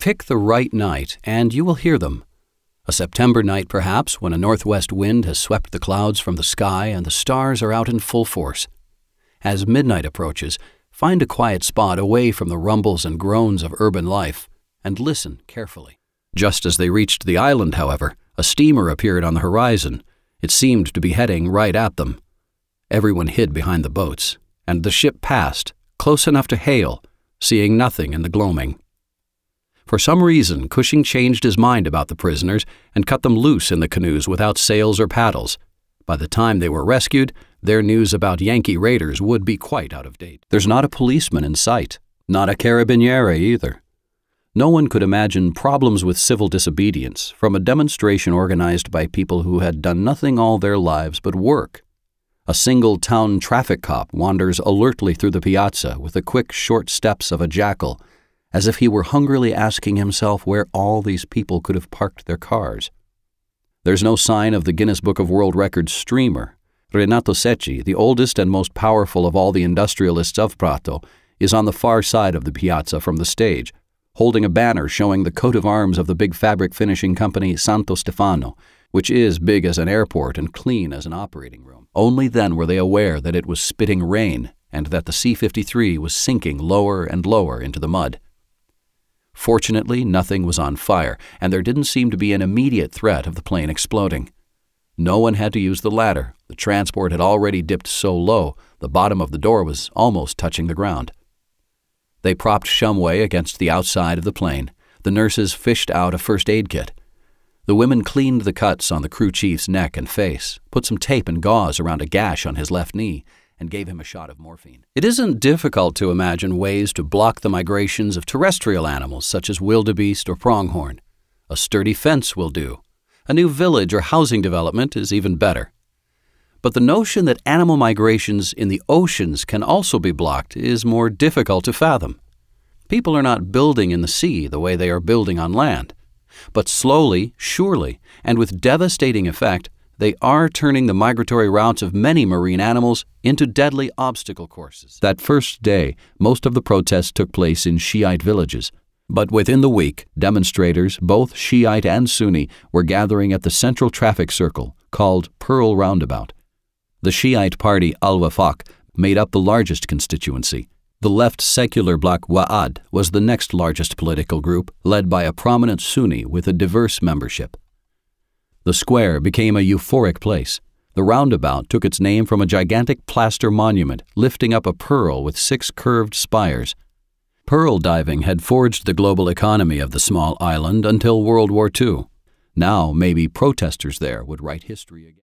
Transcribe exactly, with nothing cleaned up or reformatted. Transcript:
Pick the right night, and you will hear them. A September night, perhaps, when a northwest wind has swept the clouds from the sky and the stars are out in full force. As midnight approaches, find a quiet spot away from the rumbles and groans of urban life, and listen carefully. Just as they reached the island, however, a steamer appeared on the horizon. It seemed to be heading right at them. Everyone hid behind the boats, and the ship passed, close enough to hail, seeing nothing in the gloaming. For some reason, Cushing changed his mind about the prisoners and cut them loose in the canoes without sails or paddles. By the time they were rescued, their news about Yankee raiders would be quite out of date. There's not a policeman in sight, not a carabiniere either. No one could imagine problems with civil disobedience from a demonstration organized by people who had done nothing all their lives but work. A single town traffic cop wanders alertly through the piazza with the quick, short steps of a jackal, as if he were hungrily asking himself where all these people could have parked their cars. There's no sign of the Guinness Book of World Records streamer. Renato Secchi, the oldest and most powerful of all the industrialists of Prato, is on the far side of the piazza from the stage, holding a banner showing the coat of arms of the big fabric finishing company Santo Stefano, which is big as an airport and clean as an operating room. Only then were they aware that it was spitting rain and that the C fifty-three was sinking lower and lower into the mud. Fortunately, nothing was on fire, and there didn't seem to be an immediate threat of the plane exploding. No one had to use the ladder. The transport had already dipped so low, the bottom of the door was almost touching the ground. They propped Shumway against the outside of the plane. The nurses fished out a first aid kit. The women cleaned the cuts on the crew chief's neck and face, put some tape and gauze around a gash on his left knee, and gave him a shot of morphine. It isn't difficult to imagine ways to block the migrations of terrestrial animals such as wildebeest or pronghorn. A sturdy fence will do. A new village or housing development is even better. But the notion that animal migrations in the oceans can also be blocked is more difficult to fathom. People are not building in the sea the way they are building on land. But slowly, surely, and with devastating effect, they are turning the migratory routes of many marine animals into deadly obstacle courses. That first day, most of the protests took place in Shiite villages. But within the week, demonstrators, both Shiite and Sunni, were gathering at the central traffic circle, called Pearl Roundabout. The Shiite party Al-Wafaq made up the largest constituency. The left secular bloc Wa'ad was the next largest political group, led by a prominent Sunni with a diverse membership. The square became a euphoric place. The roundabout took its name from a gigantic plaster monument lifting up a pearl with six curved spires. Pearl diving had forged the global economy of the small island until World War Two. Now maybe protesters there would write history again.